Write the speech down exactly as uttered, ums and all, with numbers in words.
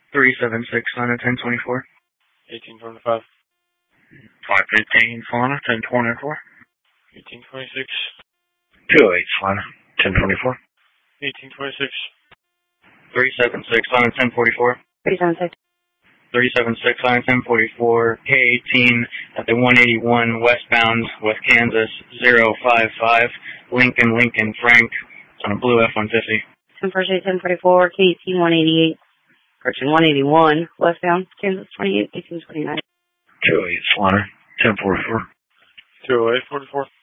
three seven six, Lana, ten twenty-four. eighteen twenty-five. five fifteen, Solana, ten twenty-four. eighteen twenty-six. two oh eight, Solana, ten twenty-four. eighteen twenty-six. three seven six, Lana, ten forty-four. three seven six. three seven six, Lana, ten forty-four. K eighteen at the one eighty-one westbound West Kansas, zero five five. Lincoln, Lincoln, Frank. It's on a blue F one fifty. ten forty-eight, ten forty-four. K eighteen, one eighty-eight. Correction, one eighty-one westbound Kansas, twenty-eight, eighteen twenty-nine. two oh eight, Solana, ten forty-four. two oh eight, forty-four.